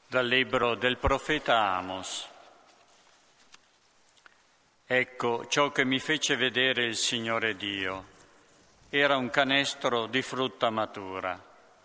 Dal libro del profeta Amos. Ecco ciò che mi fece vedere il Signore Dio. Era un canestro di frutta matura.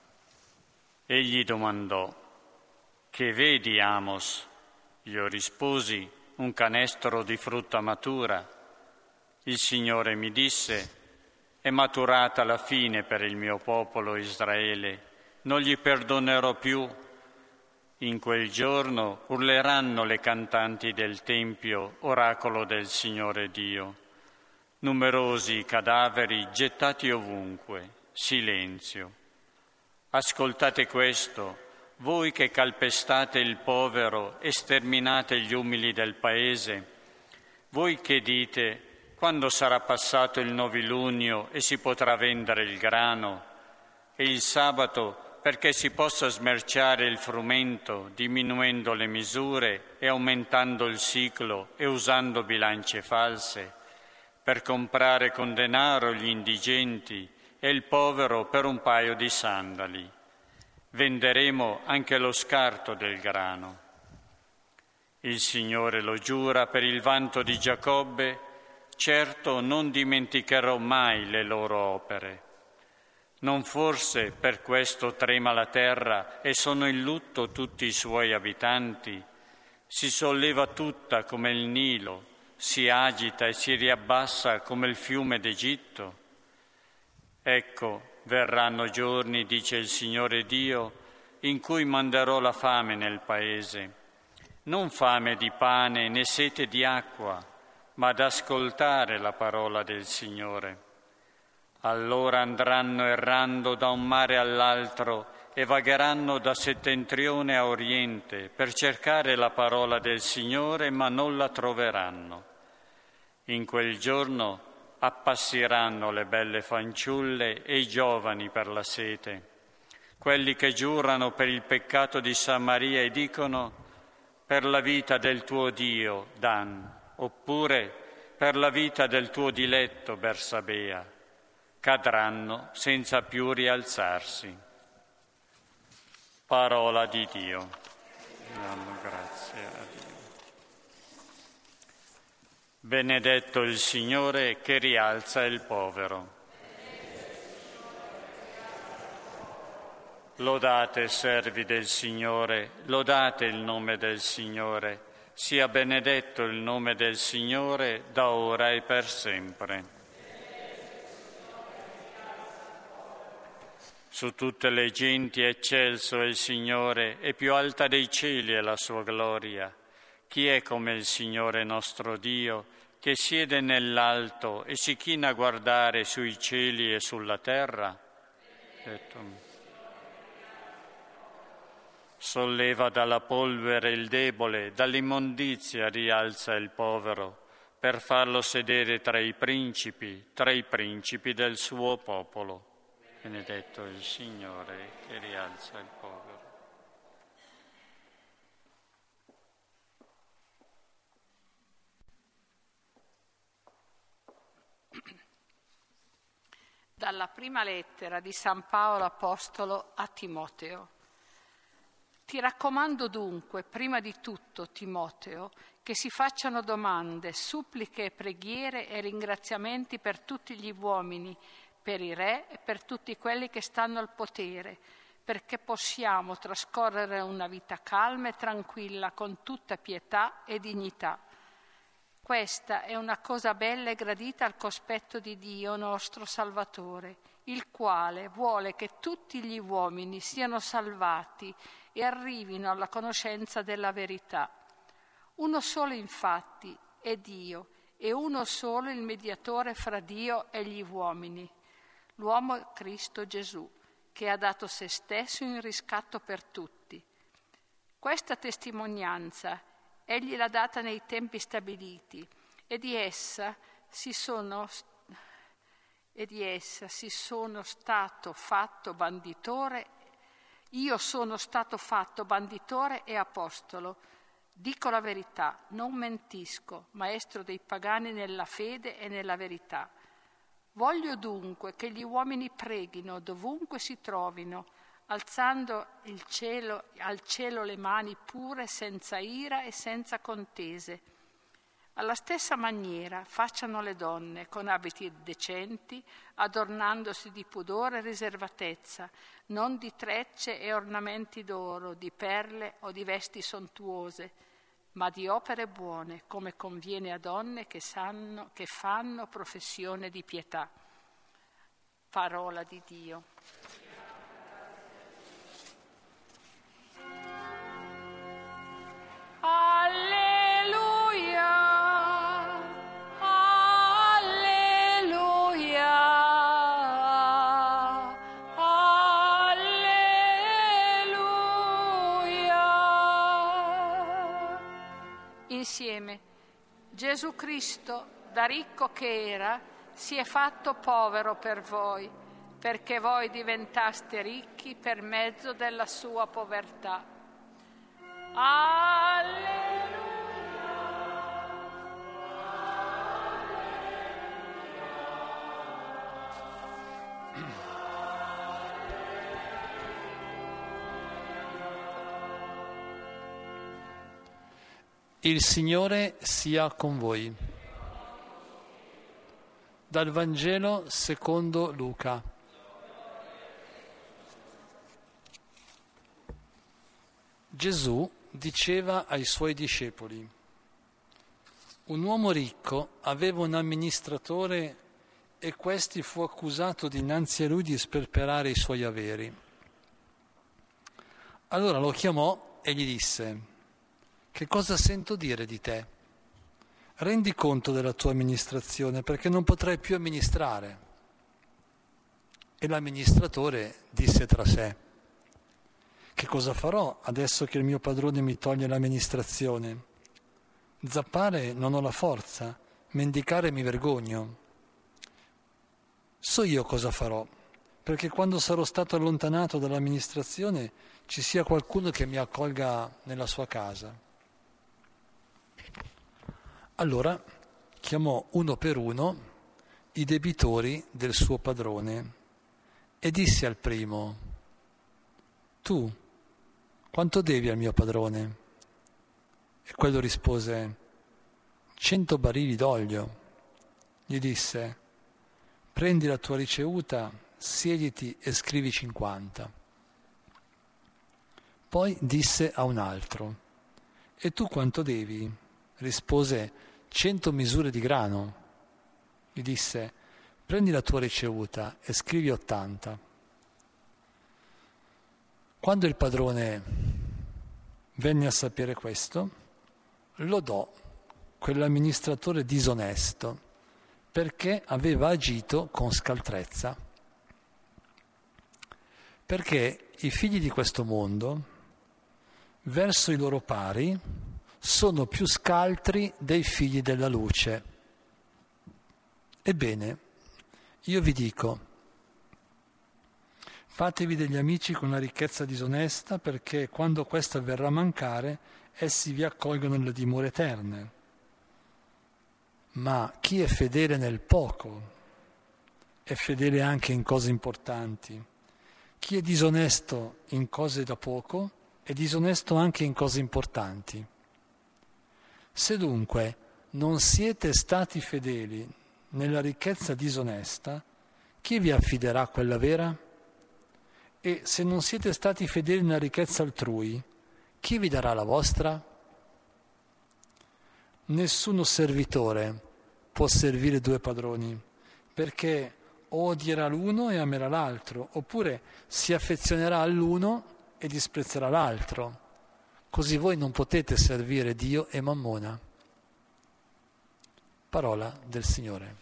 Egli domandò: «Che vedi, Amos?» Io risposi: «Un canestro di frutta matura». Il Signore mi disse: «È maturata la fine per il mio popolo Israele. Non gli perdonerò più. In quel giorno urleranno le cantanti del Tempio, oracolo del Signore Dio. Numerosi cadaveri gettati ovunque, silenzio. Ascoltate questo, voi che calpestate il povero e sterminate gli umili del paese, voi che dite: quando sarà passato il novilunio e si potrà vendere il grano, e il sabato perché si possa smerciare il frumento, diminuendo le misure e aumentando il siclo e usando bilance false, per comprare con denaro gli indigenti e il povero per un paio di sandali. Venderemo anche lo scarto del grano. Il Signore lo giura per il vanto di Giacobbe: certo non dimenticherò mai le loro opere. Non forse per questo trema la terra e sono in lutto tutti i suoi abitanti? Si solleva tutta come il Nilo, si agita e si riabbassa come il fiume d'Egitto. Ecco, verranno giorni, dice il Signore Dio, in cui manderò la fame nel paese. Non fame di pane né sete di acqua, ma ad ascoltare la parola del Signore. Allora andranno errando da un mare all'altro e vagheranno da settentrione a oriente per cercare la parola del Signore, ma non la troveranno. In quel giorno appassiranno le belle fanciulle e i giovani per la sete, quelli che giurano per il peccato di Samaria e dicono: per la vita del tuo Dio, Dan, oppure per la vita del tuo diletto, Bersabea. Cadranno senza più rialzarsi. Parola di Dio. Diamo grazie a Dio. Benedetto il Signore che rialza il povero. Lodate, servi del Signore, lodate il nome del Signore. Sia benedetto il nome del Signore da ora e per sempre. Su tutte le genti eccelso è il Signore, e più alta dei cieli è la sua gloria. Chi è come il Signore nostro Dio, che siede nell'alto e si china a guardare sui cieli e sulla terra? Solleva dalla polvere il debole, dall'immondizia rialza il povero, per farlo sedere tra i principi del suo popolo. Benedetto il Signore che rialza il povero. Dalla prima lettera di San Paolo Apostolo a Timoteo. Ti raccomando dunque, prima di tutto, Timoteo, che si facciano domande, suppliche, preghiere e ringraziamenti per tutti gli uomini, per i re e per tutti quelli che stanno al potere, perché possiamo trascorrere una vita calma e tranquilla con tutta pietà e dignità. Questa è una cosa bella e gradita al cospetto di Dio nostro Salvatore, il quale vuole che tutti gli uomini siano salvati e arrivino alla conoscenza della verità. Uno solo infatti è Dio e uno solo il mediatore fra Dio e gli uomini, l'uomo Cristo Gesù, che ha dato se stesso in riscatto per tutti. Questa testimonianza Egli l'ha data nei tempi stabiliti e di essa si sono stato fatto banditore. Io sono stato fatto banditore e apostolo. Dico la verità, non mentisco, maestro dei pagani nella fede e nella verità. Voglio dunque che gli uomini preghino dovunque si trovino, alzando al cielo le mani pure, senza ira e senza contese. Alla stessa maniera facciano le donne, con abiti decenti, adornandosi di pudore e riservatezza, non di trecce e ornamenti d'oro, di perle o di vesti sontuose, ma di opere buone, come conviene a donne che fanno professione di pietà. Parola di Dio. Insieme, Gesù Cristo, da ricco che era, si è fatto povero per voi, perché voi diventaste ricchi per mezzo della sua povertà. Alleluia! Il Signore sia con voi. Dal Vangelo secondo Luca. Gesù diceva ai suoi discepoli: un uomo ricco aveva un amministratore e questi fu accusato dinanzi a lui di sperperare i suoi averi. Allora lo chiamò e gli disse: che cosa sento dire di te? Rendi conto della tua amministrazione, perché non potrai più amministrare. E l'amministratore disse tra sé: che cosa farò adesso che il mio padrone mi toglie l'amministrazione? Zappare non ho la forza, mendicare mi vergogno. So io cosa farò, perché quando sarò stato allontanato dall'amministrazione ci sia qualcuno che mi accolga nella sua casa. Allora chiamò uno per uno i debitori del suo padrone e disse al primo: tu, quanto devi al mio padrone? E quello rispose: 100 barili d'olio. Gli disse: prendi la tua ricevuta, siediti e scrivi 50. Poi disse a un altro: e tu quanto devi? Rispose: 100 misure di grano. Gli disse: prendi la tua ricevuta e scrivi 80. Quando il padrone venne a sapere questo, lodò quell'amministratore disonesto perché aveva agito con scaltrezza. Perché i figli di questo mondo, verso i loro pari, sono più scaltri dei figli della luce. Ebbene, io vi dico: fatevi degli amici con la ricchezza disonesta, perché quando questa verrà a mancare, essi vi accolgono nelle dimore eterne. Ma chi è fedele nel poco è fedele anche in cose importanti. Chi è disonesto in cose da poco è disonesto anche in cose importanti. Se dunque non siete stati fedeli nella ricchezza disonesta, chi vi affiderà quella vera? E se non siete stati fedeli nella ricchezza altrui, chi vi darà la vostra? Nessuno servitore può servire due padroni, perché o odierà l'uno e amerà l'altro, oppure si affezionerà all'uno e disprezzerà l'altro. Così voi non potete servire Dio e Mammona. Parola del Signore.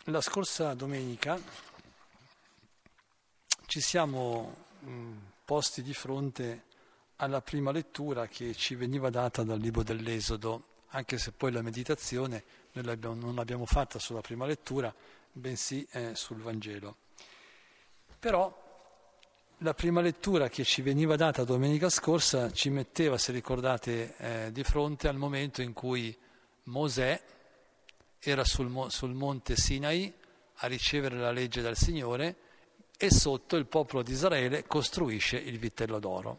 La scorsa domenica ci siamo posti di fronte alla prima lettura che ci veniva data dal libro dell'Esodo, anche se poi la meditazione noi non l'abbiamo fatta sulla prima lettura, bensì sul Vangelo. Però la prima lettura che ci veniva data domenica scorsa ci metteva, se ricordate, di fronte al momento in cui Mosè era sul monte Sinai a ricevere la legge dal Signore e sotto il popolo di Israele costruisce il vitello d'oro.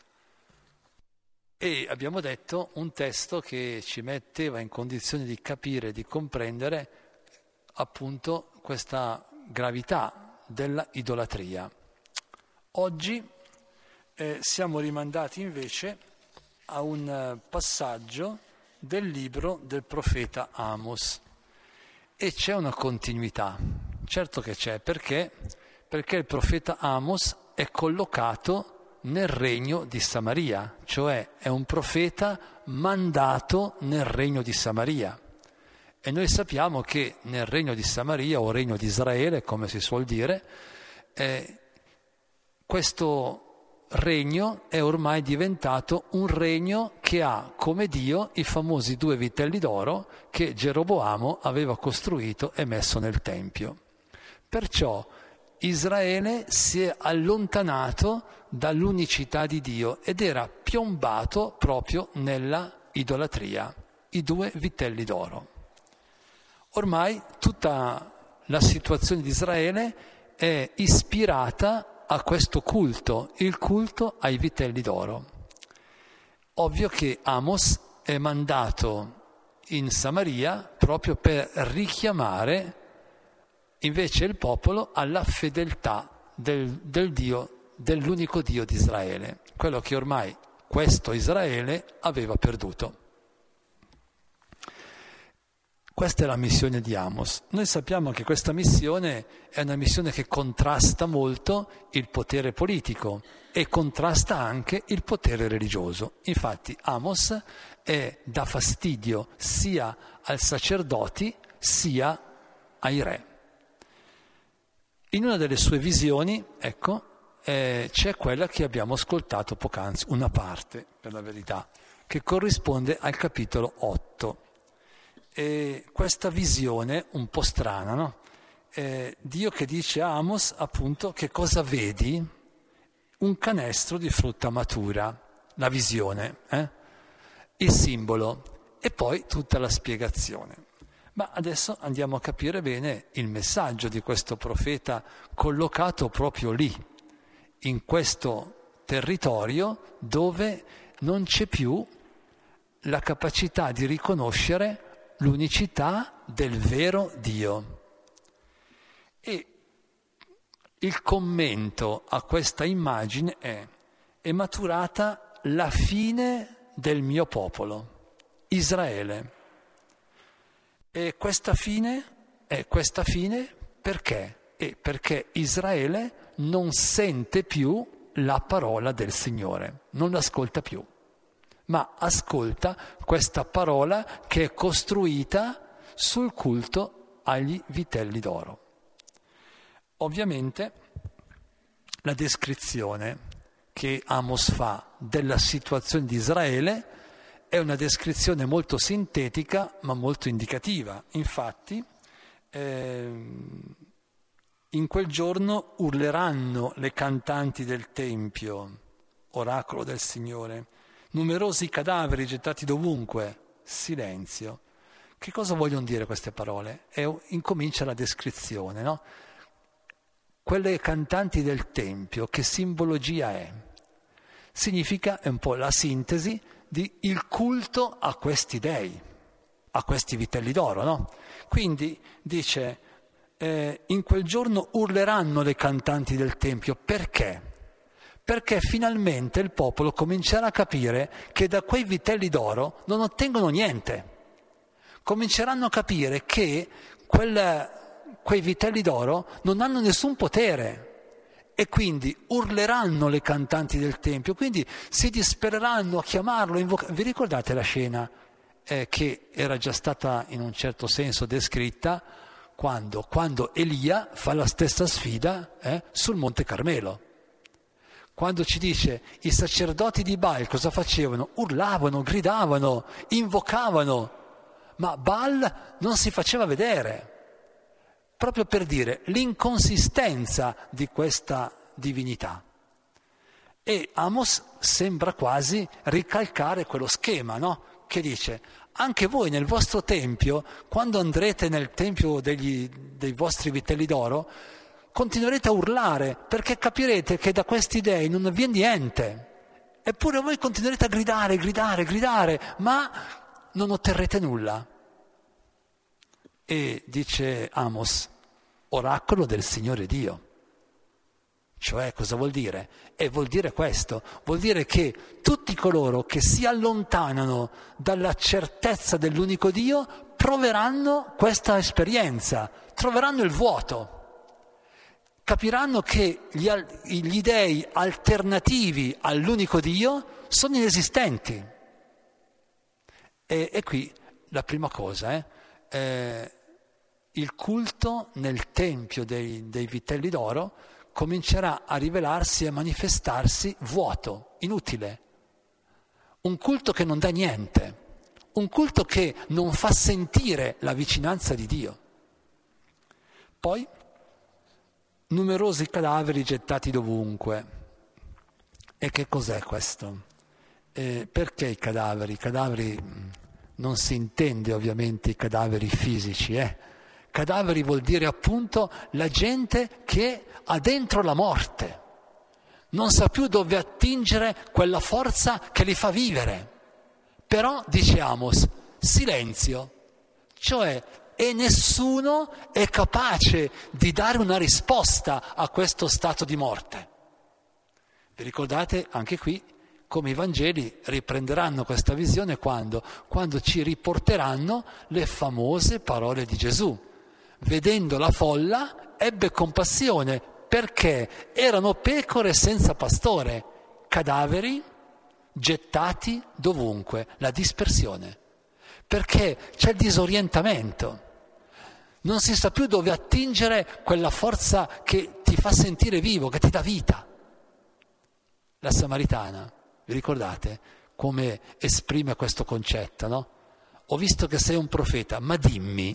E abbiamo detto un testo che ci metteva in condizione di capire, di comprendere appunto questa gravità della idolatria. Oggi siamo rimandati invece a un passaggio del libro del profeta Amos e c'è una continuità, certo che c'è, perché il profeta Amos è collocato nel regno di Samaria, cioè è un profeta mandato nel regno di Samaria. E noi sappiamo che nel regno di Samaria, o regno di Israele, come si suol dire, questo regno è ormai diventato un regno che ha come Dio i famosi 2 vitelli d'oro che Geroboamo aveva costruito e messo nel Tempio. Perciò Israele si è allontanato dall'unicità di Dio ed era piombato proprio nella idolatria, i 2 vitelli d'oro. Ormai tutta la situazione di Israele è ispirata a questo culto, il culto ai vitelli d'oro. Ovvio che Amos è mandato in Samaria proprio per richiamare invece il popolo alla fedeltà del Dio, dell'unico Dio di Israele, quello che ormai questo Israele aveva perduto. Questa è la missione di Amos. Noi sappiamo che questa missione è una missione che contrasta molto il potere politico e contrasta anche il potere religioso. Infatti Amos dà fastidio sia ai sacerdoti sia ai re. In una delle sue visioni, c'è quella che abbiamo ascoltato poc'anzi, una parte per la verità, che corrisponde al capitolo 8. E questa visione un po' strana, no? Dio che dice a Amos appunto che cosa vedi? Un canestro di frutta matura, la visione, il simbolo e poi tutta la spiegazione. Ma adesso andiamo a capire bene il messaggio di questo profeta collocato proprio lì, in questo territorio dove non c'è più la capacità di riconoscere l'unicità del vero Dio. E il commento a questa immagine è maturata la fine del mio popolo, Israele. E questa fine perché? Perché Israele non sente più la parola del Signore, non l'ascolta più, ma ascolta questa parola che è costruita sul culto agli vitelli d'oro. Ovviamente la descrizione che Amos fa della situazione di Israele è una descrizione molto sintetica ma molto indicativa. Infatti in quel giorno urleranno le cantanti del Tempio, oracolo del Signore, numerosi cadaveri gettati dovunque, silenzio. Che cosa vogliono dire queste parole? Incomincia la descrizione, no? Quelle cantanti del Tempio, che simbologia è? Significa, è un po' la sintesi di il culto a questi dei, a questi vitelli d'oro, no? Quindi dice, in quel giorno urleranno le cantanti del Tempio. Perché? Perché finalmente il popolo comincerà a capire che da quei vitelli d'oro non ottengono niente. Cominceranno a capire che quei vitelli d'oro non hanno nessun potere e quindi urleranno le cantanti del Tempio, quindi si dispereranno a chiamarlo, Vi ricordate la scena che era già stata in un certo senso descritta Quando Elia fa la stessa sfida sul Monte Carmelo. Quando ci dice i sacerdoti di Baal cosa facevano? Urlavano, gridavano, invocavano, ma Baal non si faceva vedere. Proprio per dire l'inconsistenza di questa divinità. E Amos sembra quasi ricalcare quello schema, no? Che dice, anche voi nel vostro tempio, quando andrete nel tempio dei vostri vitelli d'oro, continuerete a urlare, perché capirete che da questi dei non avviene niente. Eppure voi continuerete a gridare, ma non otterrete nulla. E dice Amos, oracolo del Signore Dio. Cioè, cosa vuol dire? Vuol dire questo, vuol dire che tutti coloro che si allontanano dalla certezza dell'unico Dio proveranno questa esperienza, troveranno il vuoto. Capiranno che gli dei alternativi all'unico Dio sono inesistenti. E qui la prima cosa il culto nel tempio dei vitelli d'oro comincerà a rivelarsi e a manifestarsi vuoto, inutile. Un culto che non dà niente, un culto che non fa sentire la vicinanza di Dio. Poi numerosi cadaveri gettati dovunque. E che cos'è questo? Perché i cadaveri? I cadaveri non si intende ovviamente i cadaveri fisici. Cadaveri vuol dire appunto la gente che ha dentro la morte. Non sa più dove attingere quella forza che li fa vivere. Però, dice Amos, silenzio. Cioè, e nessuno è capace di dare una risposta a questo stato di morte. Vi ricordate anche qui come i Vangeli riprenderanno questa visione quando ci riporteranno le famose parole di Gesù. Vedendo la folla ebbe compassione perché erano pecore senza pastore, cadaveri gettati dovunque, la dispersione, perché c'è il disorientamento. Non si sa più dove attingere quella forza che ti fa sentire vivo, che ti dà vita. La Samaritana, vi ricordate come esprime questo concetto, no? Ho visto che sei un profeta, ma dimmi,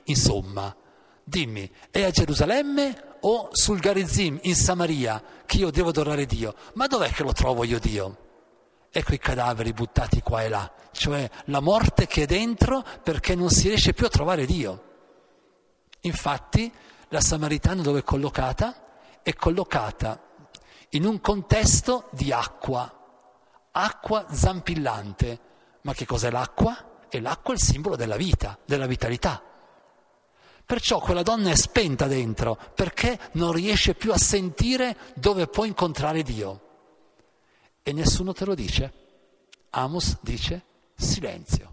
è a Gerusalemme o sul Garizim, in Samaria, che io devo adorare Dio? Ma dov'è che lo trovo io Dio? Ecco i cadaveri buttati qua e là, cioè la morte che è dentro perché non si riesce più a trovare Dio. Infatti la Samaritana dove è collocata? È collocata in un contesto di acqua zampillante. Ma che cos'è l'acqua? E l'acqua è il simbolo della vita, della vitalità. Perciò quella donna è spenta dentro perché non riesce più a sentire dove può incontrare Dio. E nessuno te lo dice. Amos dice silenzio.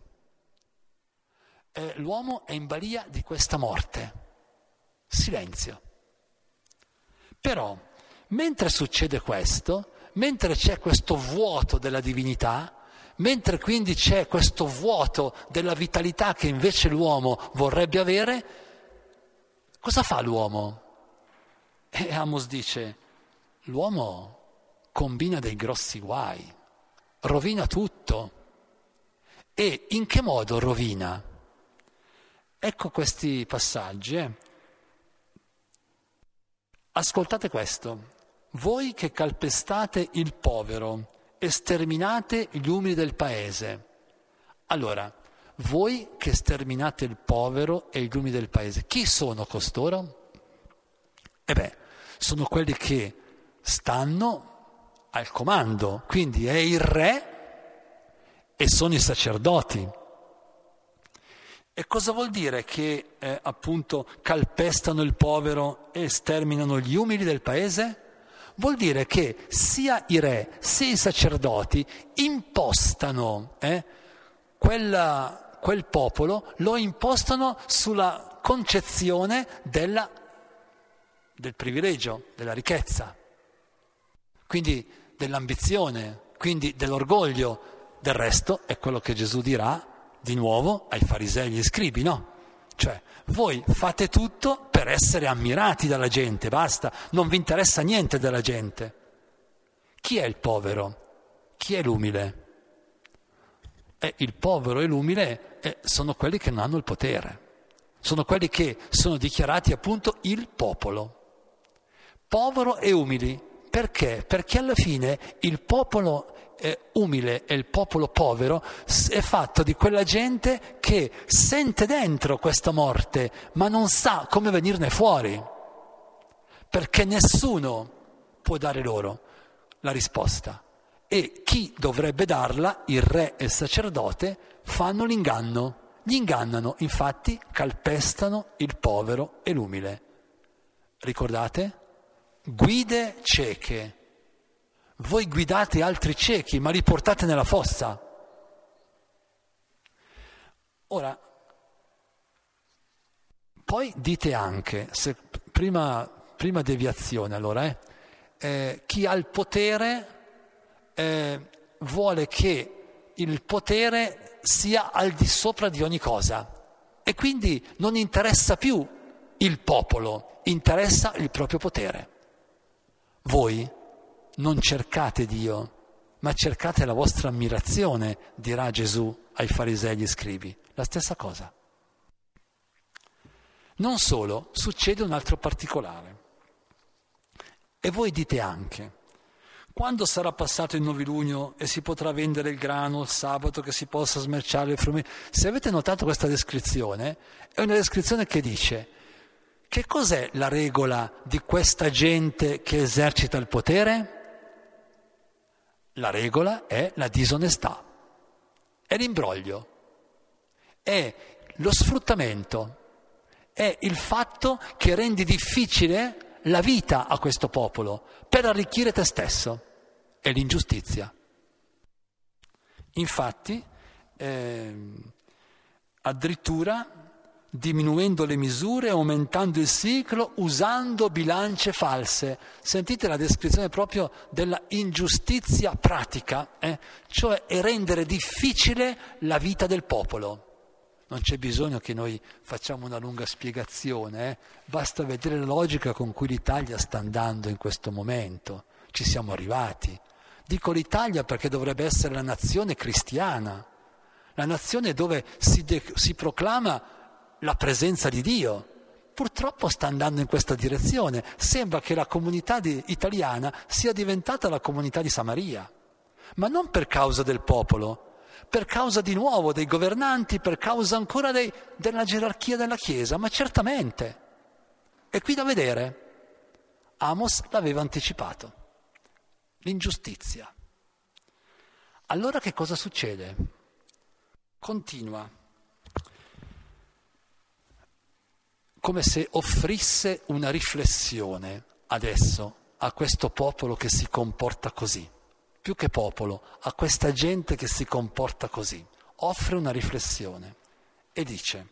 L'uomo è in balia di questa morte. Silenzio. Però, mentre succede questo, mentre c'è questo vuoto della divinità, mentre quindi c'è questo vuoto della vitalità che invece l'uomo vorrebbe avere, cosa fa l'uomo? E Amos dice, l'uomo combina dei grossi guai, rovina tutto. E in che modo rovina? Ecco questi passaggi. Ascoltate questo. Voi che calpestate il povero e sterminate gli umili del paese. Allora, voi che sterminate il povero e gli umili del paese, chi sono costoro? Sono quelli che stanno al comando, quindi è il re e sono i sacerdoti. E cosa vuol dire che appunto calpestano il povero e sterminano gli umili del paese? Vuol dire che sia i re sia i sacerdoti impostano quel popolo, lo impostano sulla concezione del privilegio, della ricchezza, quindi dell'ambizione, quindi dell'orgoglio. Del resto è quello che Gesù dirà di nuovo ai farisei e agli scribi, no? Cioè, voi fate tutto per essere ammirati dalla gente, basta, non vi interessa niente della gente. Chi è il povero? Chi è l'umile? Il povero e l'umile sono quelli che non hanno il potere, sono quelli che sono dichiarati appunto il popolo. Povero e umili, perché? Perché alla fine il popolo umile e il popolo povero è fatto di quella gente che sente dentro questa morte, ma non sa come venirne fuori, perché nessuno può dare loro la risposta. E chi dovrebbe darla, il re e il sacerdote, fanno l'inganno. Gli ingannano, infatti calpestano il povero e l'umile. Ricordate? Guide cieche. Voi guidate altri ciechi, ma li portate nella fossa. Ora, poi dite anche, se prima deviazione allora, chi ha il potere vuole che il potere sia al di sopra di ogni cosa e quindi non interessa più il popolo, interessa il proprio potere. Voi non cercate Dio, ma cercate la vostra ammirazione, dirà Gesù ai farisei e agli scribi. La stessa cosa. Non solo, succede un altro particolare. E voi dite anche: quando sarà passato il novilunio e si potrà vendere il grano il sabato, che si possa smerciare il frumento? Se avete notato questa descrizione, è una descrizione che dice: che cos'è la regola di questa gente che esercita il potere? La regola è la disonestà, è l'imbroglio, è lo sfruttamento, è il fatto che rendi difficile la vita a questo popolo per arricchire te stesso, è l'ingiustizia. Infatti, addirittura diminuendo le misure, aumentando il ciclo, usando bilance false. Sentite la descrizione proprio della ingiustizia pratica, cioè è rendere difficile la vita del popolo. Non c'è bisogno che noi facciamo una lunga spiegazione, basta vedere la logica con cui l'Italia sta andando in questo momento. Ci siamo arrivati. Dico l'Italia perché dovrebbe essere la nazione cristiana, la nazione dove si proclama la presenza di Dio. Purtroppo sta andando in questa direzione. Sembra che la comunità italiana sia diventata la comunità di Samaria, ma non per causa del popolo, per causa di nuovo dei governanti, per causa ancora della gerarchia della Chiesa, ma certamente. È qui da vedere. Amos l'aveva anticipato. L'ingiustizia. Allora che cosa succede? Continua. Come se offrisse una riflessione adesso a questo popolo che si comporta così. Più che popolo, a questa gente che si comporta così. Offre una riflessione e dice: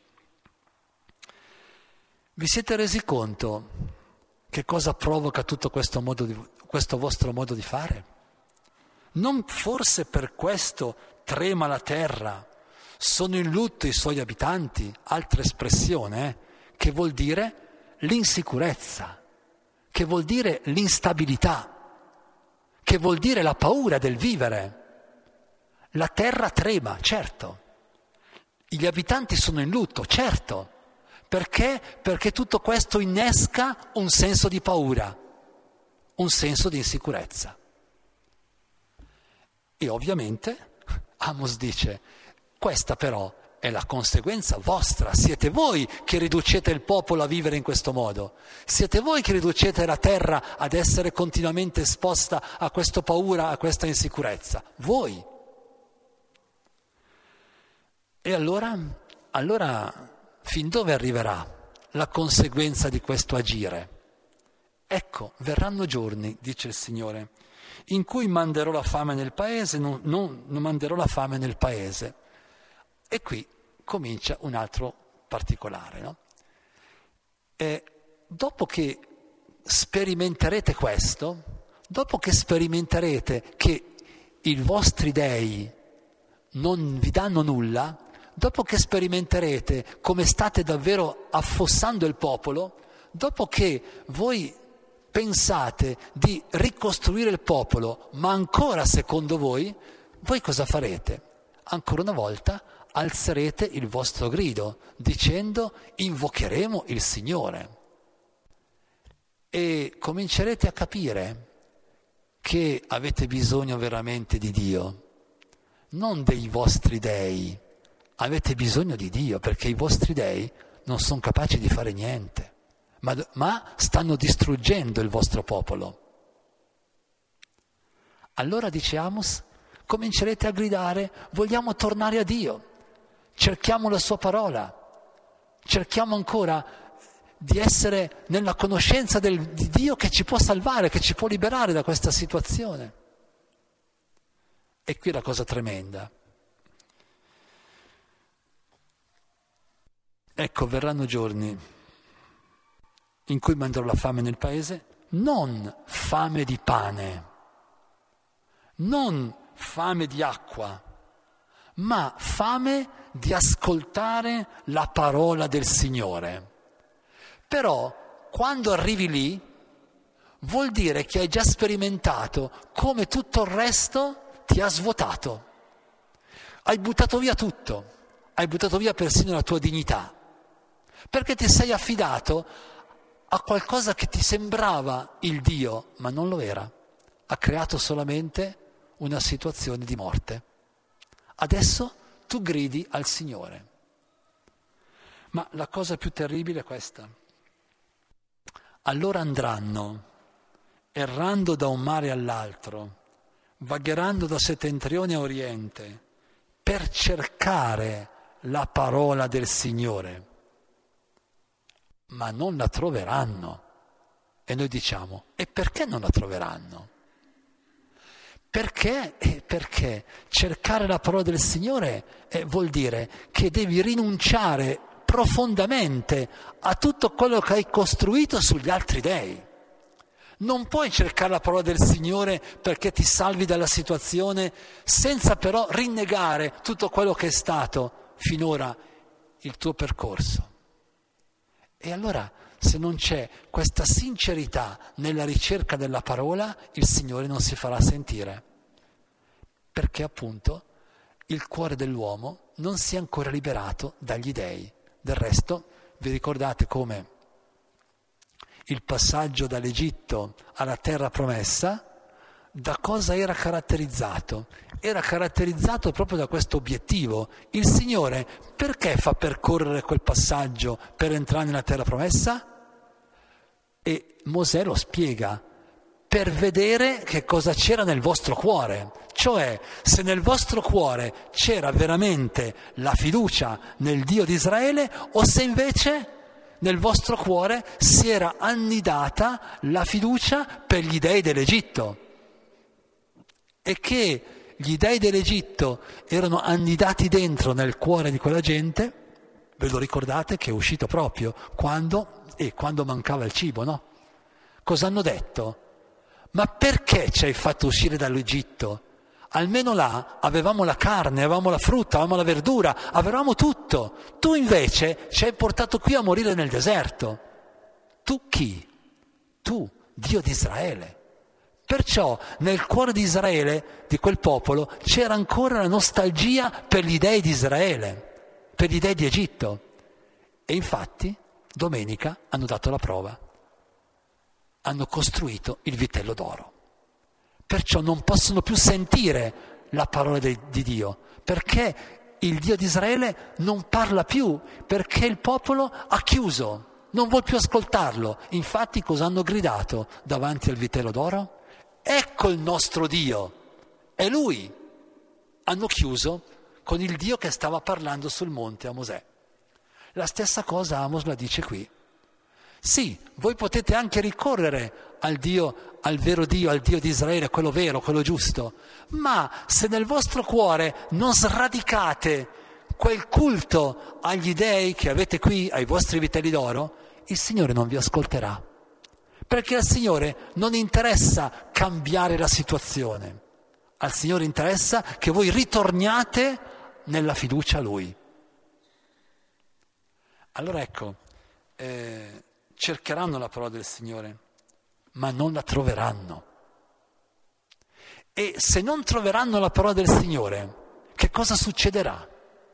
vi siete resi conto che cosa provoca tutto questo vostro modo di fare? Non forse per questo trema la terra, sono in lutto i suoi abitanti? Altra espressione, che vuol dire l'insicurezza, che vuol dire l'instabilità, che vuol dire la paura del vivere. La terra trema, certo. Gli abitanti sono in lutto, certo. Perché? Perché tutto questo innesca un senso di paura, un senso di insicurezza. E ovviamente Amos dice: questa però è la conseguenza vostra, siete voi che riducete il popolo a vivere in questo modo, siete voi che riducete la terra ad essere continuamente esposta a questa paura, a questa insicurezza, voi. E allora fin dove arriverà la conseguenza di questo agire? Ecco, verranno giorni, dice il Signore, in cui manderò la fame nel paese, non manderò la fame nel paese. E qui comincia un altro particolare, no? E dopo che sperimenterete questo, dopo che sperimenterete che i vostri dei non vi danno nulla, dopo che sperimenterete come state davvero affossando il popolo, dopo che voi pensate di ricostruire il popolo, ma ancora secondo voi cosa farete? Ancora una volta alzerete il vostro grido dicendo invocheremo il Signore e comincerete a capire che avete bisogno veramente di Dio, non dei vostri dei, avete bisogno di Dio perché i vostri dei non sono capaci di fare niente, ma stanno distruggendo il vostro popolo. Allora, dice Amos, comincerete a gridare, vogliamo tornare a Dio, cerchiamo la sua parola, cerchiamo ancora di essere nella conoscenza di Dio che ci può salvare, che ci può liberare da questa situazione. E qui la cosa tremenda. Ecco, verranno giorni in cui manderò la fame nel paese, non fame di pane, non fame di acqua, ma fame di ascoltare la parola del Signore. Però quando arrivi lì vuol dire che hai già sperimentato come tutto il resto ti ha svuotato. Hai buttato via tutto, hai buttato via persino la tua dignità, perché ti sei affidato a qualcosa che ti sembrava il Dio, ma non lo era. Ha creato solamente una situazione di morte. Adesso tu gridi al Signore. Ma la cosa più terribile è questa. Allora andranno, errando da un mare all'altro, vagheranno da settentrione a oriente, per cercare la parola del Signore, ma non la troveranno. E noi diciamo, e perché non la troveranno? Perché cercare la parola del Signore vuol dire che devi rinunciare profondamente a tutto quello che hai costruito sugli altri dei. Non puoi cercare la parola del Signore perché ti salvi dalla situazione senza però rinnegare tutto quello che è stato finora il tuo percorso. E allora, se non c'è questa sincerità nella ricerca della parola, il Signore non si farà sentire. Perché appunto il cuore dell'uomo non si è ancora liberato dagli dei. Del resto, vi ricordate come il passaggio dall'Egitto alla terra promessa, da cosa era caratterizzato? Era caratterizzato proprio da questo obiettivo. Il Signore perché fa percorrere quel passaggio per entrare nella terra promessa? E Mosè lo spiega, per vedere che cosa c'era nel vostro cuore. Cioè, se nel vostro cuore c'era veramente la fiducia nel Dio di Israele o se invece nel vostro cuore si era annidata la fiducia per gli dei dell'Egitto. E che gli dei dell'Egitto erano annidati dentro nel cuore di quella gente, ve lo ricordate che è uscito proprio quando mancava il cibo, no? Cosa hanno detto? Ma perché ci hai fatto uscire dall'Egitto? Almeno là avevamo la carne, avevamo la frutta, avevamo la verdura, avevamo tutto. Tu invece ci hai portato qui a morire nel deserto. Tu chi? Tu, Dio di Israele. Perciò nel cuore di Israele, di quel popolo, c'era ancora la nostalgia per gli dei di Israele, per gli dei di Egitto. E infatti, domenica hanno dato la prova. Hanno costruito il vitello d'oro. Perciò non possono più sentire la parola di Dio, perché il Dio di Israele non parla più, perché il popolo ha chiuso, non vuol più ascoltarlo. Infatti cosa hanno gridato davanti al vitello d'oro? Ecco il nostro Dio, è Lui. Hanno chiuso con il Dio che stava parlando sul monte a Mosè. La stessa cosa Amos la dice qui. Sì, voi potete anche ricorrere al Dio, al vero Dio, al Dio di Israele, quello vero, quello giusto, ma se nel vostro cuore non sradicate quel culto agli dei che avete qui, ai vostri vitelli d'oro, il Signore non vi ascolterà, perché al Signore non interessa cambiare la situazione, al Signore interessa che voi ritorniate nella fiducia a Lui. Allora ecco, cercheranno la parola del Signore, ma non la troveranno. E se non troveranno la parola del Signore, che cosa succederà?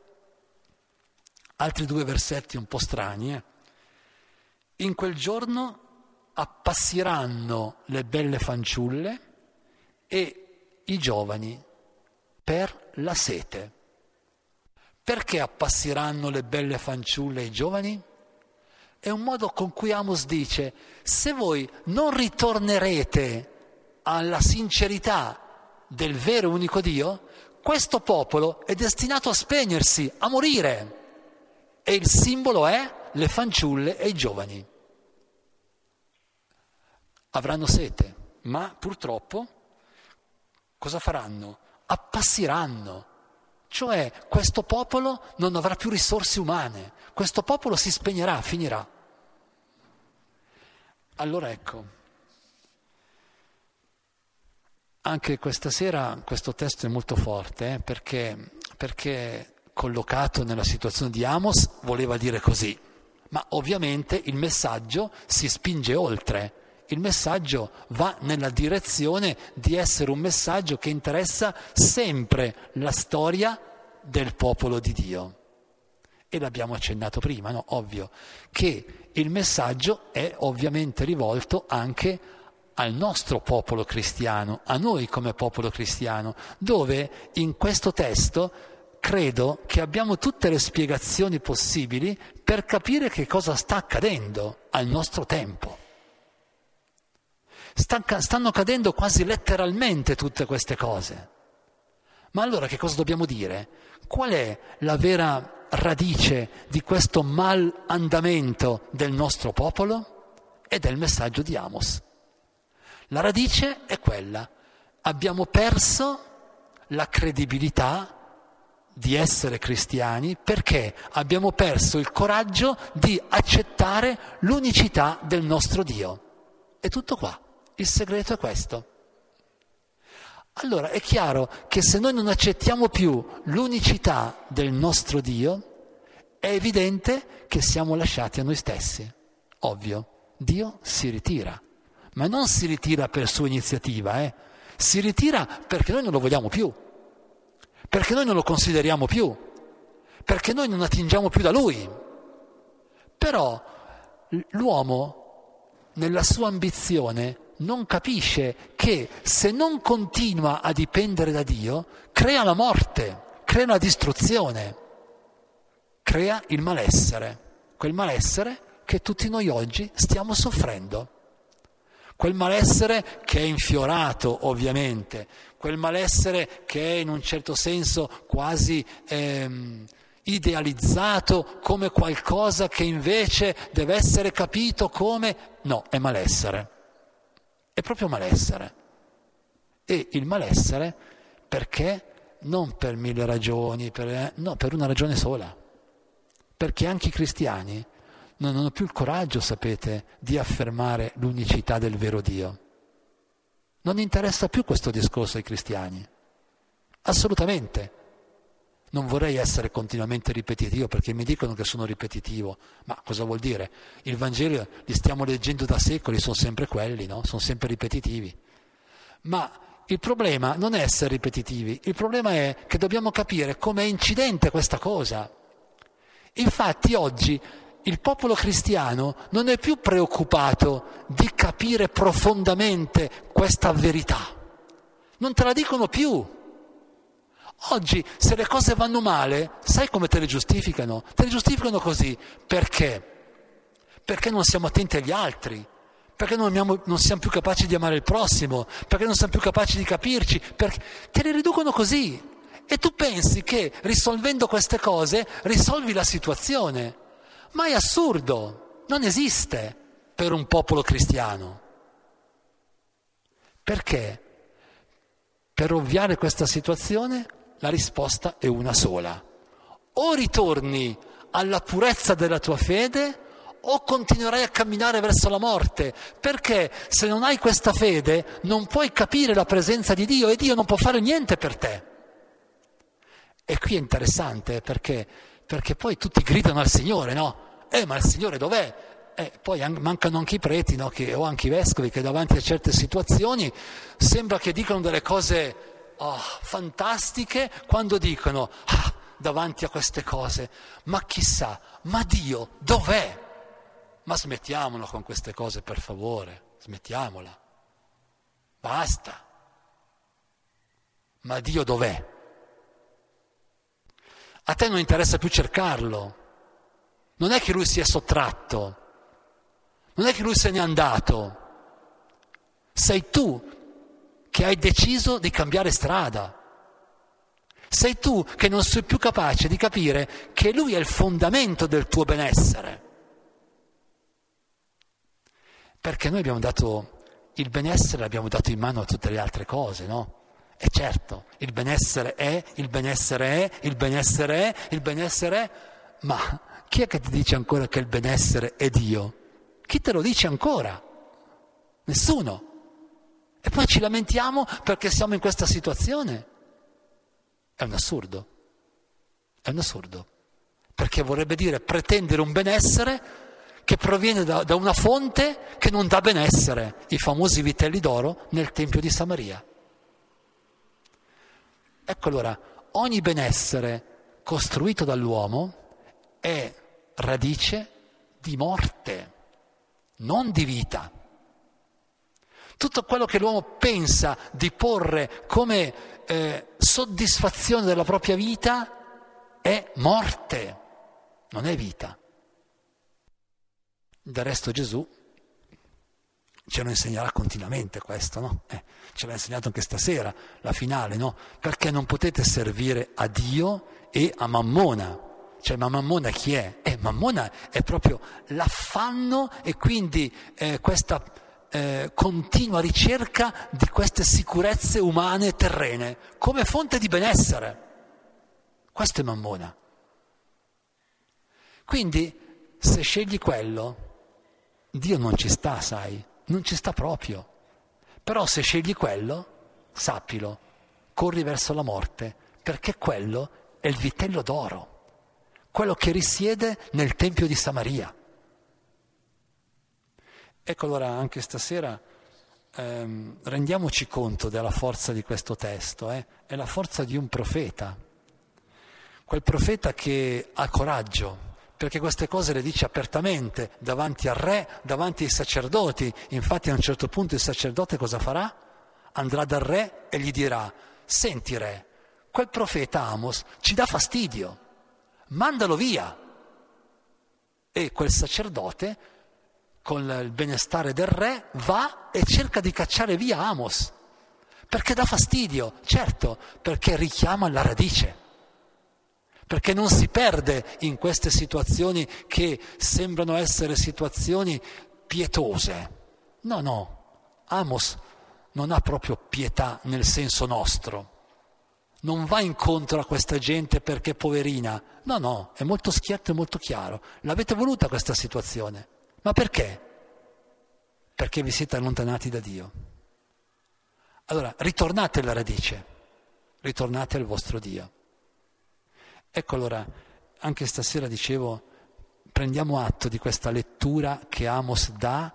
Altri 2 versetti un po' strani. In quel giorno appassiranno le belle fanciulle e i giovani per la sete. Perché appassiranno le belle fanciulle e i giovani? È un modo con cui Amos dice: se voi non ritornerete alla sincerità del vero unico Dio, questo popolo è destinato a spegnersi, a morire. E il simbolo è le fanciulle e i giovani. Avranno sete, ma purtroppo cosa faranno? Appassiranno. Cioè questo popolo non avrà più risorse umane, questo popolo si spegnerà, finirà. Allora ecco, anche questa sera questo testo è molto forte, perché collocato nella situazione di Amos voleva dire così, ma ovviamente il messaggio si spinge oltre. Il messaggio va nella direzione di essere un messaggio che interessa sempre la storia del popolo di Dio. E l'abbiamo accennato prima, no? Ovvio, che il messaggio è ovviamente rivolto anche al nostro popolo cristiano, a noi come popolo cristiano, dove in questo testo credo che abbiamo tutte le spiegazioni possibili per capire che cosa sta accadendo al nostro tempo. Stanno accadendo quasi letteralmente tutte queste cose. Ma allora che cosa dobbiamo dire? Qual è la vera radice di questo malandamento del nostro popolo? Ed è il messaggio di Amos. La radice è quella: abbiamo perso la credibilità di essere cristiani perché abbiamo perso il coraggio di accettare l'unicità del nostro Dio. È tutto qua. Il segreto è questo. Allora è chiaro che se noi non accettiamo più l'unicità del nostro Dio, è evidente che siamo lasciati a noi stessi. Ovvio, Dio si ritira, ma non si ritira per sua iniziativa, si ritira perché noi non lo vogliamo più, perché noi non lo consideriamo più, perché noi non attingiamo più da Lui. Però l'uomo, nella sua ambizione, non capisce che se non continua a dipendere da Dio, crea la morte, crea la distruzione, crea il malessere, quel malessere che tutti noi oggi stiamo soffrendo. Quel malessere che è infiorato, ovviamente, quel malessere che è in un certo senso quasi idealizzato come qualcosa che invece deve essere capito come... No, è malessere. È proprio malessere. E il malessere perché? Non per 1000 ragioni, no, per una ragione sola. Perché anche i cristiani non hanno più il coraggio, sapete, di affermare l'unicità del vero Dio. Non interessa più questo discorso ai cristiani. Assolutamente. Non vorrei essere continuamente ripetitivo perché mi dicono che sono ripetitivo, ma cosa vuol dire? Il Vangelo li stiamo leggendo da secoli, sono sempre quelli, no? Sono sempre ripetitivi. Ma il problema non è essere ripetitivi, il problema è che dobbiamo capire com'è incidente questa cosa. Infatti oggi il popolo cristiano non è più preoccupato di capire profondamente questa verità. Non te la dicono più. Oggi, se le cose vanno male, sai come te le giustificano? Te le giustificano così. Perché? Perché non siamo attenti agli altri, perché non siamo più capaci di amare il prossimo, perché non siamo più capaci di capirci, perché te le riducono così. E tu pensi che risolvendo queste cose risolvi la situazione. Ma è assurdo, non esiste per un popolo cristiano. Perché? Per ovviare questa situazione la risposta è una sola. O ritorni alla purezza della tua fede o continuerai a camminare verso la morte, perché se non hai questa fede non puoi capire la presenza di Dio e Dio non può fare niente per te. E qui è interessante perché poi tutti gridano al Signore, no? ma il Signore dov'è? Poi mancano anche i preti, no? O anche i vescovi, che davanti a certe situazioni sembra che dicano delle cose fantastiche quando dicono davanti a queste cose, ma chissà, ma Dio dov'è? Ma smettiamola con queste cose, per favore, smettiamola, basta. Ma Dio dov'è? A te non interessa più cercarlo, non è che lui si è sottratto, non è che lui se n'è andato, sei tu che hai deciso di cambiare strada, sei tu che non sei più capace di capire che lui è il fondamento del tuo benessere. Perché noi abbiamo dato il benessere, l'abbiamo dato in mano a tutte le altre cose, no? E certo, il benessere è, ma chi è che ti dice ancora che il benessere è Dio? Chi te lo dice ancora? Nessuno. E poi ci lamentiamo perché siamo in questa situazione. È un assurdo. Perché vorrebbe dire pretendere un benessere che proviene da una fonte che non dà benessere, i famosi vitelli d'oro nel Tempio di Samaria. Ecco allora, ogni benessere costruito dall'uomo è radice di morte, non di vita. Tutto quello che l'uomo pensa di porre come soddisfazione della propria vita è morte, non è vita. Del resto Gesù ce lo insegnerà continuamente questo, no? Ce l'ha insegnato anche stasera, la finale, no? Perché non potete servire a Dio e a Mammona. Cioè, ma Mammona chi è? Mammona è proprio l'affanno e quindi questa continua ricerca di queste sicurezze umane terrene come fonte di benessere. Questo è Mammona. Quindi, se scegli quello, Dio non ci sta, sai, non ci sta proprio. Però se scegli quello, sappilo, corri verso la morte, perché quello è il vitello d'oro, quello che risiede nel Tempio di Samaria. Ecco allora anche stasera rendiamoci conto della forza di questo testo, è la forza di un profeta, quel profeta che ha coraggio, perché queste cose le dice apertamente davanti al re, davanti ai sacerdoti. Infatti a un certo punto il sacerdote cosa farà? Andrà dal re e gli dirà: senti re, quel profeta Amos ci dà fastidio, mandalo via. E quel sacerdote, con il benestare del re, va e cerca di cacciare via Amos, perché dà fastidio, certo, perché richiama la radice. Perché non si perde in queste situazioni che sembrano essere situazioni pietose. No, Amos non ha proprio pietà nel senso nostro. Non va incontro a questa gente perché poverina. No, è molto schietto e molto chiaro. L'avete voluta questa situazione. Ma perché? Perché vi siete allontanati da Dio. Allora, ritornate alla radice, ritornate al vostro Dio. Ecco allora, anche stasera dicevo, prendiamo atto di questa lettura che Amos dà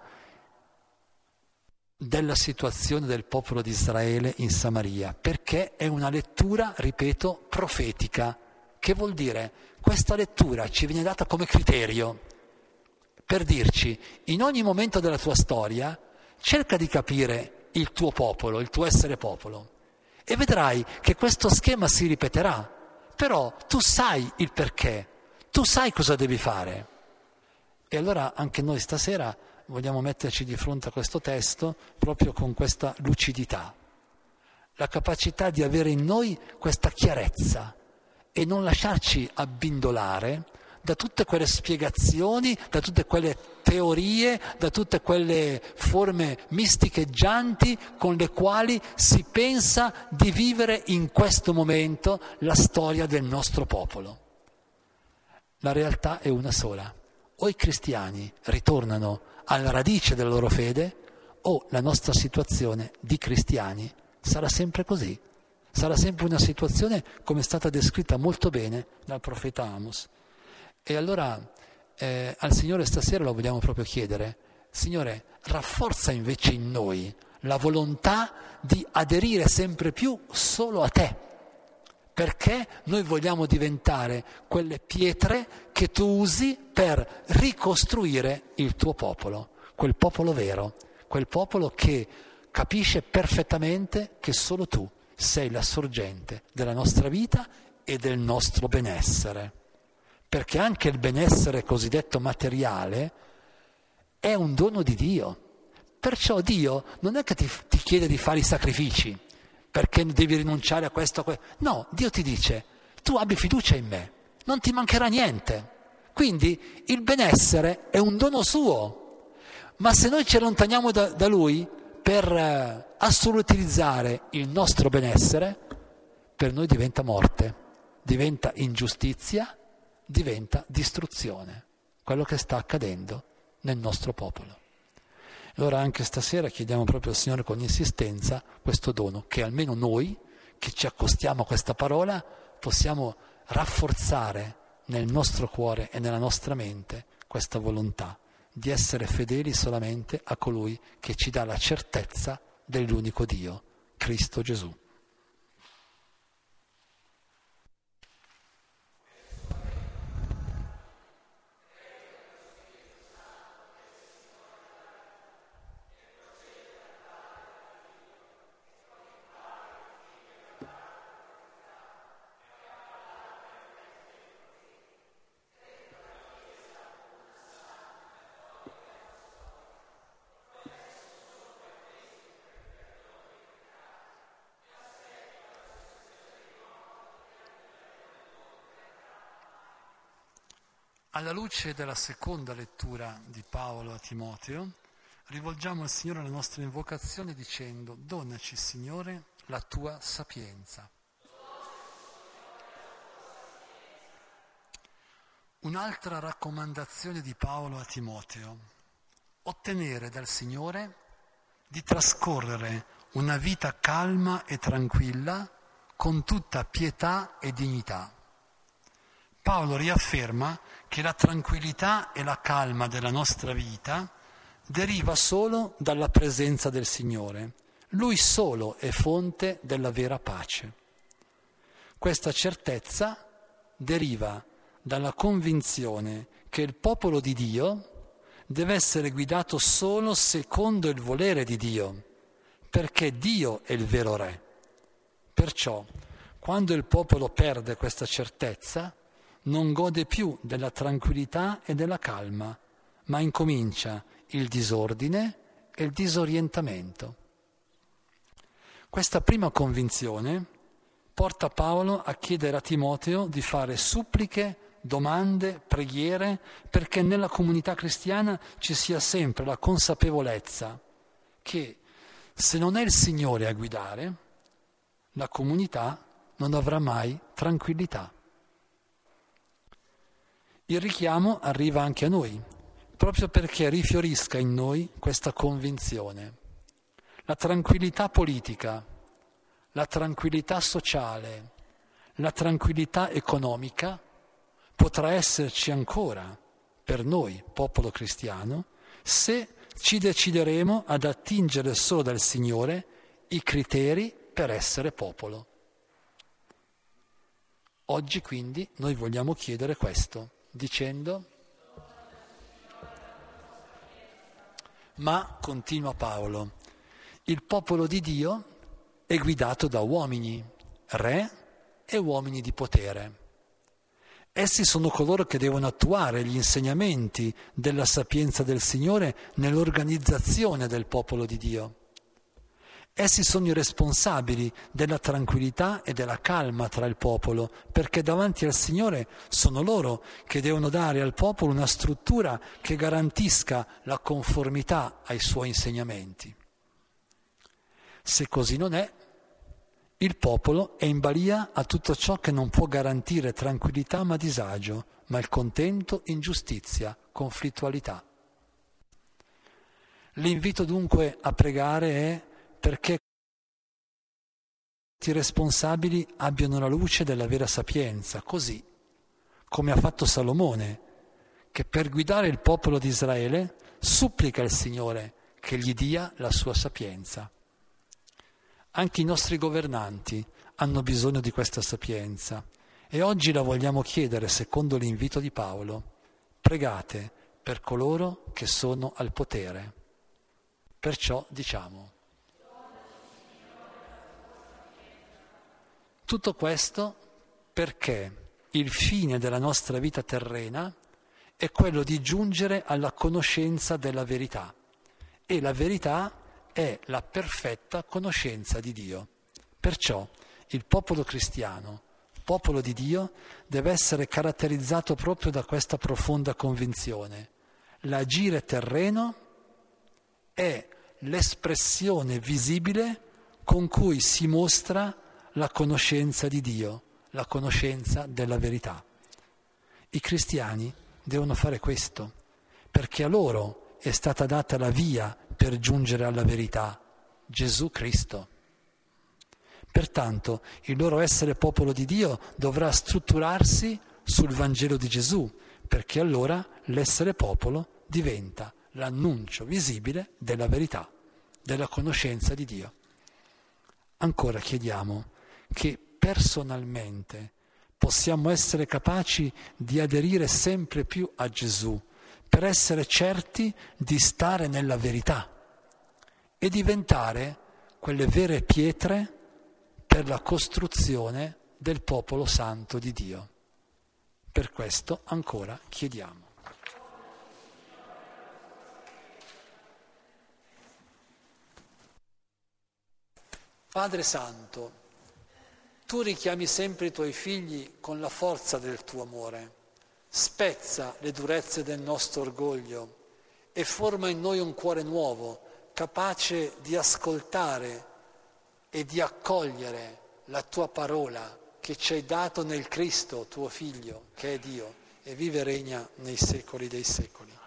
della situazione del popolo di Israele in Samaria, perché è una lettura, ripeto, profetica, che vuol dire questa lettura ci viene data come criterio per dirci, in ogni momento della tua storia, cerca di capire il tuo popolo, il tuo essere popolo, e vedrai che questo schema si ripeterà. Però tu sai il perché, tu sai cosa devi fare. E allora anche noi stasera vogliamo metterci di fronte a questo testo proprio con questa lucidità, la capacità di avere in noi questa chiarezza e non lasciarci abbindolare da tutte quelle spiegazioni, da tutte quelle teorie, da tutte quelle forme misticheggianti con le quali si pensa di vivere in questo momento la storia del nostro popolo. La realtà è una sola: o i cristiani ritornano alla radice della loro fede, o la nostra situazione di cristiani sarà sempre così, sarà sempre una situazione come è stata descritta molto bene dal profeta Amos. E allora al Signore stasera lo vogliamo proprio chiedere: Signore, rafforza invece in noi la volontà di aderire sempre più solo a Te, perché noi vogliamo diventare quelle pietre che Tu usi per ricostruire il Tuo popolo, quel popolo vero, quel popolo che capisce perfettamente che solo Tu sei la sorgente della nostra vita e del nostro benessere, perché anche il benessere cosiddetto materiale è un dono di Dio. Perciò Dio non è che ti chiede di fare i sacrifici perché devi rinunciare a questo, a questo. No, Dio ti dice: tu abbi fiducia in me, non ti mancherà niente. Quindi il benessere è un dono suo, ma se noi ci allontaniamo da Lui per assolutizzare il nostro benessere, per noi diventa morte, diventa ingiustizia, diventa distruzione, quello che sta accadendo nel nostro popolo. Allora anche stasera chiediamo proprio al Signore con insistenza questo dono, che almeno noi che ci accostiamo a questa parola possiamo rafforzare nel nostro cuore e nella nostra mente questa volontà di essere fedeli solamente a colui che ci dà la certezza dell'unico Dio, Cristo Gesù. Alla luce della seconda lettura di Paolo a Timoteo, rivolgiamo al Signore la nostra invocazione dicendo: donaci, Signore, la tua sapienza. Un'altra raccomandazione di Paolo a Timoteo: ottenere dal Signore di trascorrere una vita calma e tranquilla con tutta pietà e dignità. Paolo riafferma che la tranquillità e la calma della nostra vita deriva solo dalla presenza del Signore. Lui solo è fonte della vera pace. Questa certezza deriva dalla convinzione che il popolo di Dio deve essere guidato solo secondo il volere di Dio, perché Dio è il vero Re. Perciò, quando il popolo perde questa certezza, non gode più della tranquillità e della calma, ma incomincia il disordine e il disorientamento. Questa prima convinzione porta Paolo a chiedere a Timoteo di fare suppliche, domande, preghiere, perché nella comunità cristiana ci sia sempre la consapevolezza che se non è il Signore a guidare, la comunità non avrà mai tranquillità. Il richiamo arriva anche a noi, proprio perché rifiorisca in noi questa convinzione. La tranquillità politica, la tranquillità sociale, la tranquillità economica potrà esserci ancora per noi, popolo cristiano, se ci decideremo ad attingere solo dal Signore i criteri per essere popolo. Oggi quindi noi vogliamo chiedere questo, dicendo: ma, continua Paolo, il popolo di Dio è guidato da uomini, re e uomini di potere. Essi sono coloro che devono attuare gli insegnamenti della sapienza del Signore nell'organizzazione del popolo di Dio. Essi sono i responsabili della tranquillità e della calma tra il popolo, perché davanti al Signore sono loro che devono dare al popolo una struttura che garantisca la conformità ai suoi insegnamenti. Se così non è, il popolo è in balia a tutto ciò che non può garantire tranquillità ma disagio, malcontento, ingiustizia, conflittualità. L'invito dunque a pregare è perché i responsabili abbiano la luce della vera sapienza, così come ha fatto Salomone, che per guidare il popolo di Israele supplica il Signore che gli dia la sua sapienza. Anche i nostri governanti hanno bisogno di questa sapienza e oggi la vogliamo chiedere secondo l'invito di Paolo. Pregate per coloro che sono al potere. Perciò diciamo: tutto questo perché il fine della nostra vita terrena è quello di giungere alla conoscenza della verità, e la verità è la perfetta conoscenza di Dio. Perciò il popolo cristiano, popolo di Dio, deve essere caratterizzato proprio da questa profonda convinzione. L'agire terreno è l'espressione visibile con cui si mostra la conoscenza di Dio, la conoscenza della verità. I cristiani devono fare questo, perché a loro è stata data la via per giungere alla verità, Gesù Cristo. Pertanto il loro essere popolo di Dio dovrà strutturarsi sul Vangelo di Gesù, perché allora l'essere popolo diventa l'annuncio visibile della verità, della conoscenza di Dio. Ancora chiediamo che personalmente possiamo essere capaci di aderire sempre più a Gesù per essere certi di stare nella verità e diventare quelle vere pietre per la costruzione del popolo santo di Dio. Per questo ancora chiediamo. Padre Santo, tu richiami sempre i tuoi figli con la forza del tuo amore, spezza le durezze del nostro orgoglio e forma in noi un cuore nuovo, capace di ascoltare e di accogliere la tua parola che ci hai dato nel Cristo, tuo Figlio, che è Dio, e vive e regna nei secoli dei secoli.